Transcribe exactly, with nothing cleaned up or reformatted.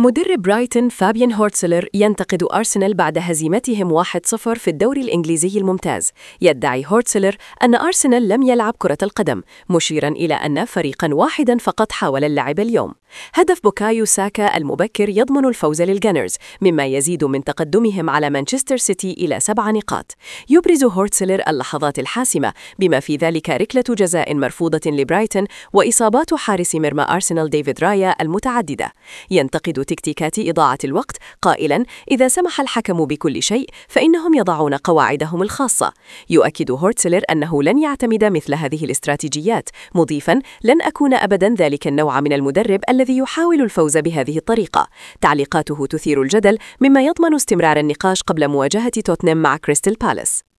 مدرب برايتون فابيان هورتسلر ينتقد أرسنال بعد هزيمتهم واحد صفر في الدوري الإنجليزي الممتاز. يدعي هورتسلر أن أرسنال لم يلعب كرة القدم، مشيراً إلى أن فريقاً واحداً فقط حاول اللعب اليوم. هدف بوكايو ساكا المبكر يضمن الفوز للجانرز، مما يزيد من تقدمهم على مانشستر سيتي إلى سبع نقاط. يبرز هورتسلر اللحظات الحاسمة، بما في ذلك ركلة جزاء مرفوضة لبرايتون وإصابات حارس مرمى أرسنال ديفيد رايا المتعددة. ينتقد تكتيكات إضاعة الوقت قائلاً: إذا سمح الحكم بكل شيء فإنهم يضعون قواعدهم الخاصة. يؤكد هورتسلر أنه لن يعتمد مثل هذه الاستراتيجيات، مضيفاً: لن أكون أبداً ذلك النوع من المدرب الذي يحاول الفوز بهذه الطريقة. تعليقاته تثير الجدل، مما يضمن استمرار النقاش قبل مواجهة توتنهام مع كريستال بالاس.